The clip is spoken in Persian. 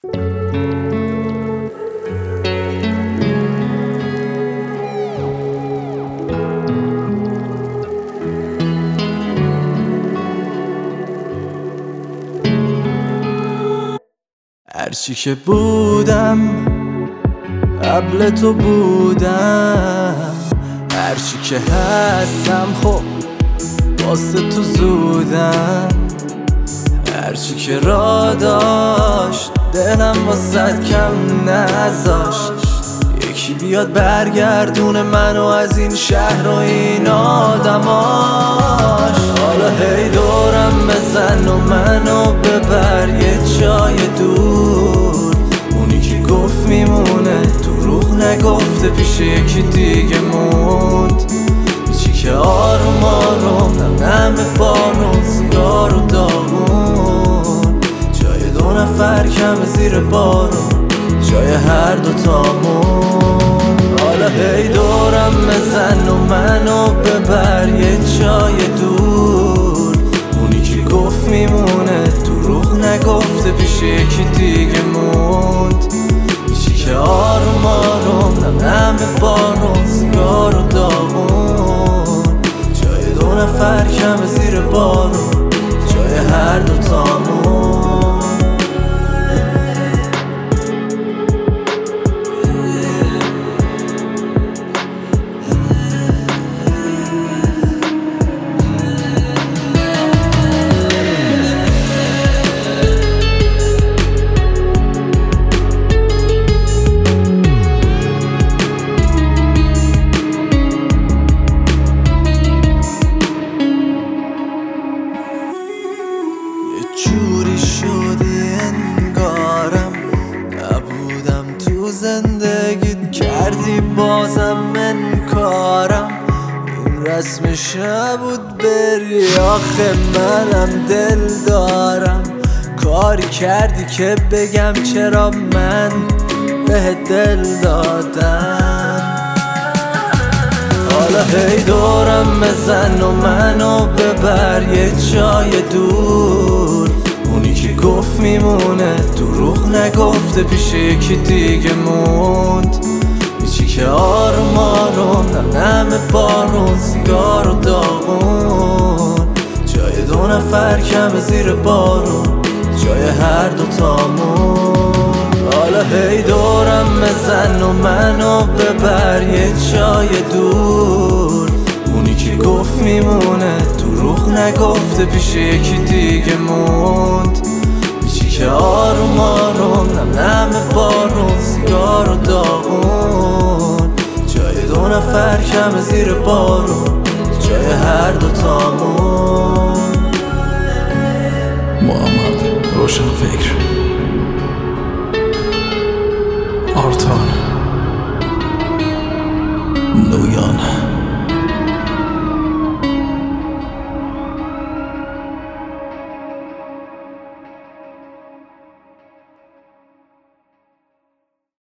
هرچی که بودم قبل تو بودم، هرچی که هستم خب واسه تو زودم، هرچی که را داشت دلم واسه کم نذاشت، یکی بیاد برگردونه منو از این شهر و این آدماش. حالا هی دورم بزن و منو ببر یه جای دور، اونی که گفت میمونه دروغ نگفته پیش یکی دیگه موند، چی که آروم آروم نم بارون سیگار و داغون، جای دو نفر کم زیر بارون جای هر دوتامون. حالا هی دورم بزن و منو ببر یه جای دور، اونی که گفت میمونه دروغ نگفته پیش یکی دیگه موند، چی که آروم آروم نم بارون سیگار و داغون، جای دو نفر کم زیر بارون جای هر دوتامون. جوری شدی انگارم نبودم تو زندگیت، کردی بازم انکارم، این رسمش نبود بری آخه منم دل دارم، کاری کردی که بگم چرا من به دل دادم. حالا هی دورم بزن و منو ببر یه جای دور، اونی که گفت میمونه دروغ نگفته پیش یکی دیگه موند، چی که آروم آروم نم بارون سیگار و داغون، جای دو نفر کم زیر بارون جای هر دوتامون. حالا هی دورم بزن و منو ببر یه جای دور، اونی که گفت میمونه دروغ نگفته پیش یکی دیگه موند، چی که آروم آروم نم بارون سیگار و داغون، جای دو نفر کم زیر بارون جای هر دوتامون. محمد روشن فکر